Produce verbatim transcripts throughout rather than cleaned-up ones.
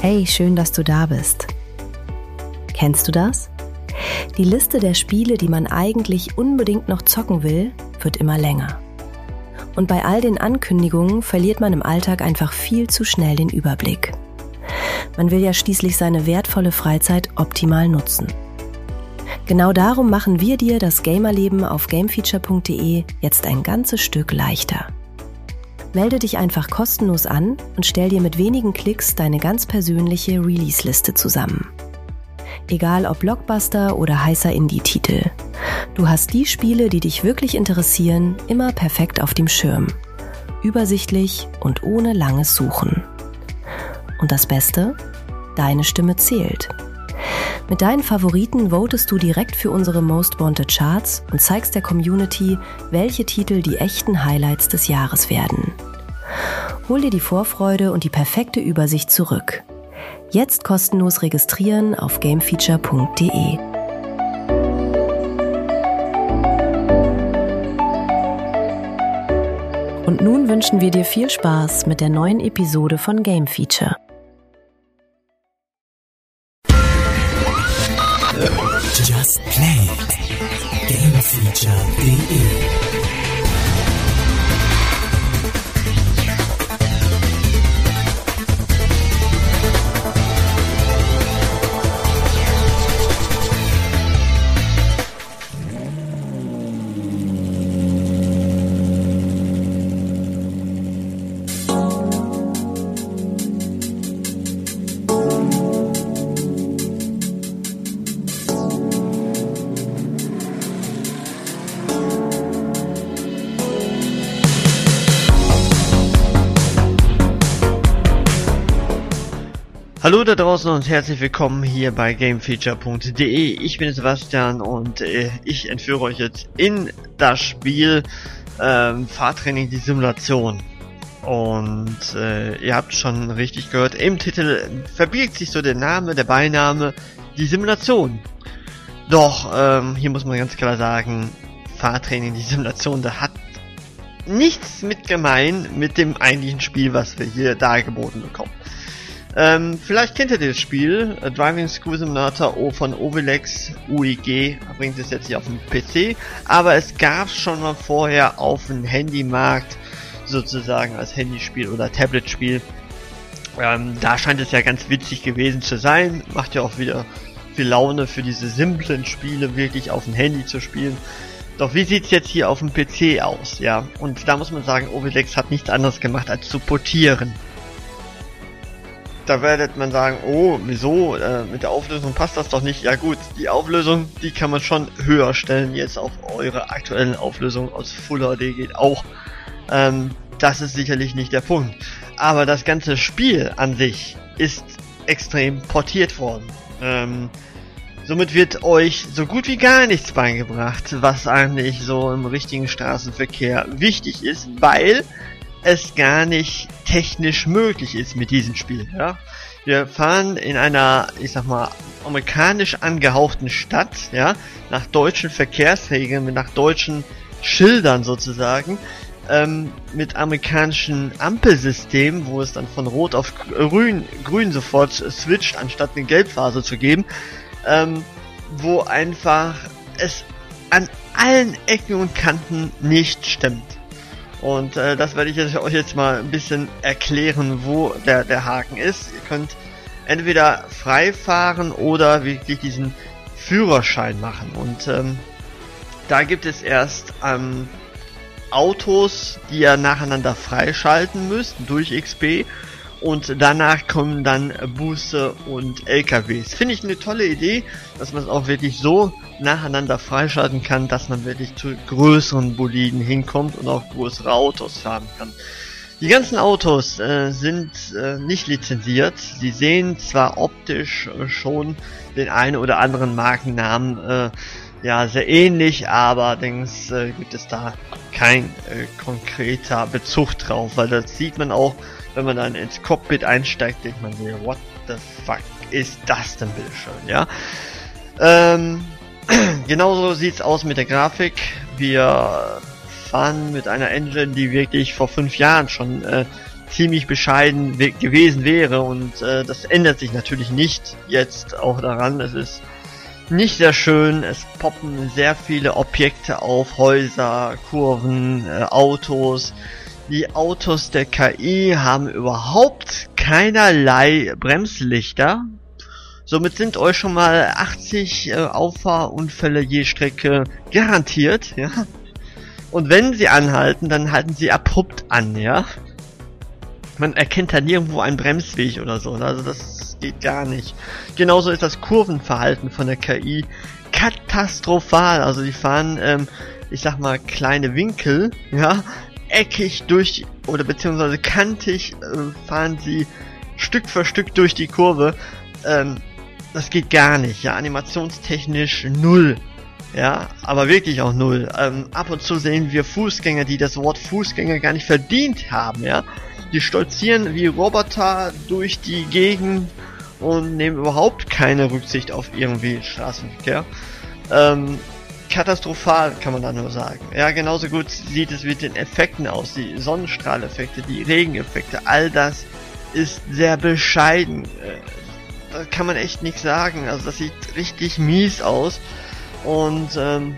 Hey, schön, dass du da bist. Kennst du das? Die Liste der Spiele, die man eigentlich unbedingt noch zocken will, wird immer länger. Und bei all den Ankündigungen verliert man im Alltag einfach viel zu schnell den Überblick. Man will ja schließlich seine wertvolle Freizeit optimal nutzen. Genau darum machen wir dir das Gamerleben auf gamefeature punkt de jetzt ein ganzes Stück leichter. Melde dich einfach kostenlos an und stell dir mit wenigen Klicks deine ganz persönliche Release-Liste zusammen. Egal ob Blockbuster oder heißer Indie-Titel. Du hast die Spiele, die dich wirklich interessieren, immer perfekt auf dem Schirm. Übersichtlich und ohne langes Suchen. Und das Beste? Deine Stimme zählt. Mit deinen Favoriten votest du direkt für unsere Most Wanted Charts und zeigst der Community, welche Titel die echten Highlights des Jahres werden. Hol dir die Vorfreude und die perfekte Übersicht zurück. Jetzt kostenlos registrieren auf gamefeature punkt de. Und nun wünschen wir dir viel Spaß mit der neuen Episode von Game Feature. Just Play it. gamefeature punkt de Hallo da draußen und herzlich willkommen hier bei gamefeature punkt de. Ich bin Sebastian und äh, ich entführe euch jetzt in das Spiel ähm, Fahrtraining, die Simulation. Und äh, ihr habt schon richtig gehört, im Titel verbirgt sich so der Name, der Beiname, die Simulation. Doch, ähm, hier muss man ganz klar sagen, Fahrtraining, die Simulation, da hat nichts mit gemein mit dem eigentlichen Spiel, was wir hier dargeboten bekommen. Ähm, vielleicht kennt ihr das Spiel, äh, Driving School Simulator O von Ovilex, U I G, bringt es jetzt hier auf den P C, aber es gab es schon mal vorher auf dem Handymarkt, sozusagen als Handyspiel oder Tabletspiel. Ähm, da scheint es ja ganz witzig gewesen zu sein, macht ja auch wieder viel Laune für diese simplen Spiele wirklich auf dem Handy zu spielen. Doch wie sieht's jetzt hier auf dem P C aus, ja? Und da muss man sagen, Ovilex hat nichts anderes gemacht als zu portieren. Da werdet man sagen, oh, wieso, äh, mit der Auflösung passt das doch nicht. Ja gut, die Auflösung, die kann man schon höher stellen, jetzt auf eure aktuellen Auflösung aus Full H D geht auch. Ähm, das ist sicherlich nicht der Punkt. Aber das ganze Spiel an sich ist extrem portiert worden. Ähm, somit wird euch so gut wie gar nichts beigebracht, was eigentlich so im richtigen Straßenverkehr wichtig ist, weil es gar nicht technisch möglich ist mit diesem Spiel, ja. Wir fahren in einer, ich sag mal, amerikanisch angehauchten Stadt, ja, nach deutschen Verkehrsregeln, nach deutschen Schildern sozusagen, ähm, mit amerikanischen Ampelsystemen, wo es dann von Rot auf Grün, Grün sofort switcht, anstatt eine Gelbphase zu geben, ähm, wo einfach es an allen Ecken und Kanten nicht stimmt. Und äh, das werde ich jetzt, euch jetzt mal ein bisschen erklären, wo der, der Haken ist. Ihr könnt entweder frei fahren oder wirklich diesen Führerschein machen. Und ähm, da gibt es erst ähm, Autos, die ihr nacheinander freischalten müsst durch X P. Und danach kommen dann Busse und L K Ws. Finde ich eine tolle Idee, dass man es auch wirklich so nacheinander freischalten kann, dass man wirklich zu größeren Boliden hinkommt und auch größere Autos fahren kann. Die ganzen Autos äh, sind äh, nicht lizenziert. Sie sehen zwar optisch äh, schon den einen oder anderen Markennamen äh, ja sehr ähnlich, aber allerdings äh, gibt es da kein äh, konkreter Bezug drauf, weil das sieht man auch, wenn man dann ins Cockpit einsteigt, denkt man sich, what the fuck ist das denn bitte schön, ja? Ähm, genauso sieht's aus mit der Grafik. Wir fahren mit einer Engine, die wirklich vor fünf Jahren schon äh, ziemlich bescheiden we- gewesen wäre und äh, das ändert sich natürlich nicht jetzt auch daran. Es ist nicht sehr schön, es poppen sehr viele Objekte auf, Häuser, Kurven, äh, Autos. Die Autos der K I haben überhaupt keinerlei Bremslichter. Somit sind euch schon mal achtzig äh, Auffahrunfälle je Strecke garantiert, ja. Und wenn sie anhalten, dann halten sie abrupt an, ja. Man erkennt da nirgendwo einen Bremsweg oder so, also das geht gar nicht. Genauso ist das Kurvenverhalten von der K I katastrophal, also die fahren, ähm, ich sag mal, kleine Winkel, ja, eckig durch, oder beziehungsweise kantig äh, fahren sie Stück für Stück durch die Kurve, ähm, das geht gar nicht, ja, animationstechnisch null, ja, aber wirklich auch null. Ähm, ab und zu sehen wir Fußgänger, die das Wort Fußgänger gar nicht verdient haben, ja, die stolzieren wie Roboter durch die Gegend und nehmen überhaupt keine Rücksicht auf irgendwie Straßenverkehr. Ähm, katastrophal kann man da nur sagen. Ja, genauso gut sieht es mit den Effekten aus, die Sonnenstrahleffekte, die Regeneffekte, all das ist sehr bescheiden. Äh, da kann man echt nichts sagen, also das sieht richtig mies aus. Und ähm,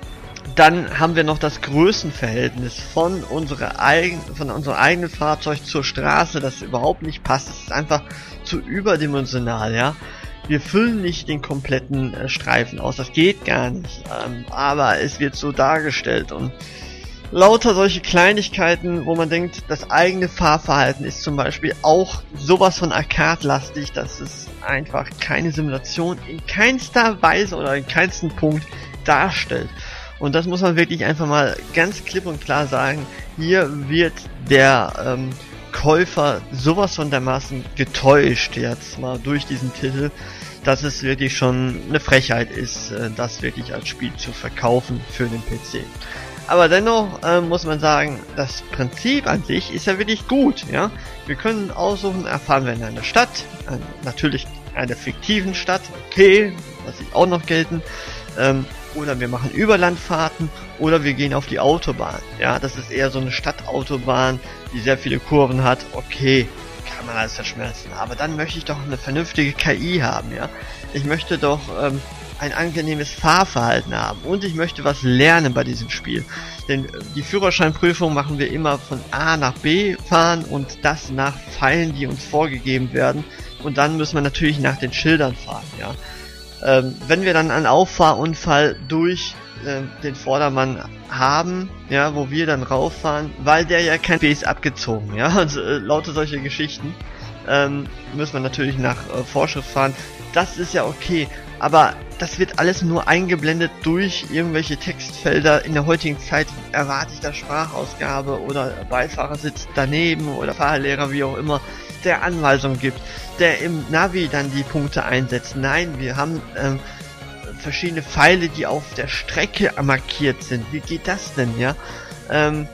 dann haben wir noch das Größenverhältnis von unserer eigen, von unserem eigenen Fahrzeug zur Straße, das überhaupt nicht passt. Es ist einfach zu überdimensional, ja. Wir füllen nicht den kompletten äh, Streifen aus, das geht gar nicht. Ähm, aber es wird so dargestellt und lauter solche Kleinigkeiten, wo man denkt, das eigene Fahrverhalten ist zum Beispiel auch sowas von Arcade-lastig, dass es einfach keine Simulation in keinster Weise oder in keinsten Punkt darstellt. Und das muss man wirklich einfach mal ganz klipp und klar sagen. Hier wird der ähm, Käufer sowas von dermaßen getäuscht jetzt mal durch diesen Titel, dass es wirklich schon eine Frechheit ist, äh, das wirklich als Spiel zu verkaufen für den P C. Aber dennoch äh, muss man sagen, das Prinzip an sich ist ja wirklich gut, ja. Wir können aussuchen, erfahren wir in einer Stadt, äh, natürlich einer fiktiven Stadt, okay, was sich auch noch gelten, ähm, oder wir machen Überlandfahrten, oder wir gehen auf die Autobahn, ja, das ist eher so eine Stadtautobahn, die sehr viele Kurven hat, okay, kann man alles verschmerzen, aber dann möchte ich doch eine vernünftige K I haben, ja. Ich möchte doch, ähm, ein angenehmes Fahrverhalten haben und ich möchte was lernen bei diesem Spiel. Denn die Führerscheinprüfung machen wir immer von A nach B fahren und das nach Pfeilen, die uns vorgegeben werden, und dann müssen wir natürlich nach den Schildern fahren, ja. Ähm, wenn wir dann einen Auffahrunfall durch äh, den Vordermann haben, ja, wo wir dann rauffahren, weil der ja kein B ist abgezogen, ja, also äh, lauter solche Geschichten, ähm, müssen wir natürlich nach äh, Vorschrift fahren. Das ist ja okay, aber das wird alles nur eingeblendet durch irgendwelche Textfelder. In der heutigen Zeit erwarte ich da Sprachausgabe oder Beifahrer sitzt daneben oder Fahrlehrer, wie auch immer, der Anweisungen gibt, der im Navi dann die Punkte einsetzt. Nein, wir haben ähm, verschiedene Pfeile, die auf der Strecke markiert sind. Wie geht das denn, ja? Ähm,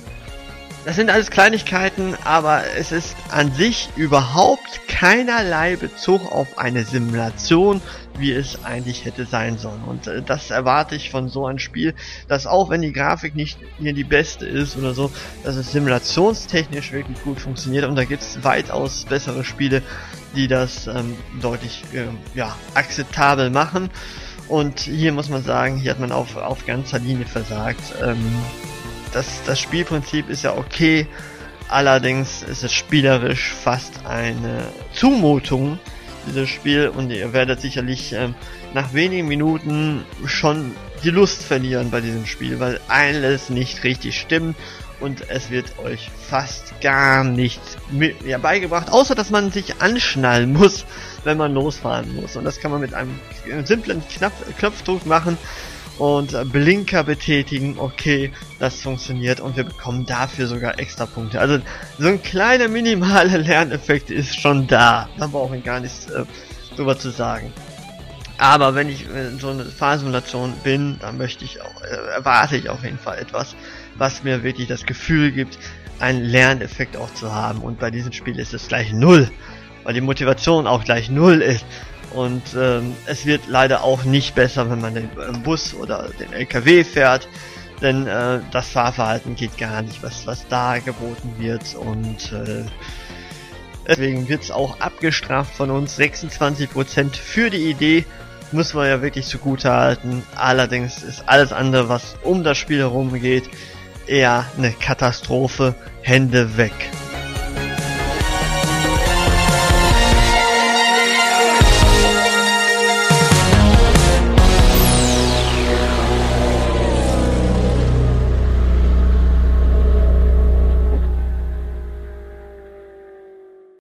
Das sind alles Kleinigkeiten, aber es ist an sich überhaupt keinerlei Bezug auf eine Simulation, wie es eigentlich hätte sein sollen. Und äh, das erwarte ich von so einem Spiel, dass auch wenn die Grafik nicht hier die beste ist oder so, dass es simulationstechnisch wirklich gut funktioniert. Und da gibt es weitaus bessere Spiele, die das ähm, deutlich äh, ja, akzeptabel machen. Und hier muss man sagen, hier hat man auf, auf ganzer Linie versagt. Ähm, Das, das Spielprinzip ist ja okay, allerdings ist es spielerisch fast eine Zumutung, dieses Spiel, und ihr werdet sicherlich ähm, nach wenigen Minuten schon die Lust verlieren bei diesem Spiel, weil alles nicht richtig stimmt und es wird euch fast gar nichts mit, ja, beigebracht, außer dass man sich anschnallen muss, wenn man losfahren muss, und das kann man mit einem simplen Knopf, Knopfdruck machen. Und Blinker betätigen, okay, das funktioniert, und wir bekommen dafür sogar extra Punkte. Also so ein kleiner minimaler Lerneffekt ist schon da, da brauche ich gar nichts äh, drüber zu sagen. Aber wenn ich in so eine Fahrsimulation bin, dann möchte ich auch, äh, erwarte ich auf jeden Fall etwas, was mir wirklich das Gefühl gibt, einen Lerneffekt auch zu haben. Und bei diesem Spiel ist es gleich null, weil die Motivation auch gleich null ist. Und ähm, es wird leider auch nicht besser, wenn man den äh, Bus oder den L K W fährt, denn äh, das Fahrverhalten geht gar nicht, was, was da geboten wird, und äh, deswegen wird es auch abgestraft von uns. sechsundzwanzig Prozent für die Idee, muss man ja wirklich zugute halten. Allerdings ist alles andere, was um das Spiel herum geht, eher eine Katastrophe. Hände weg.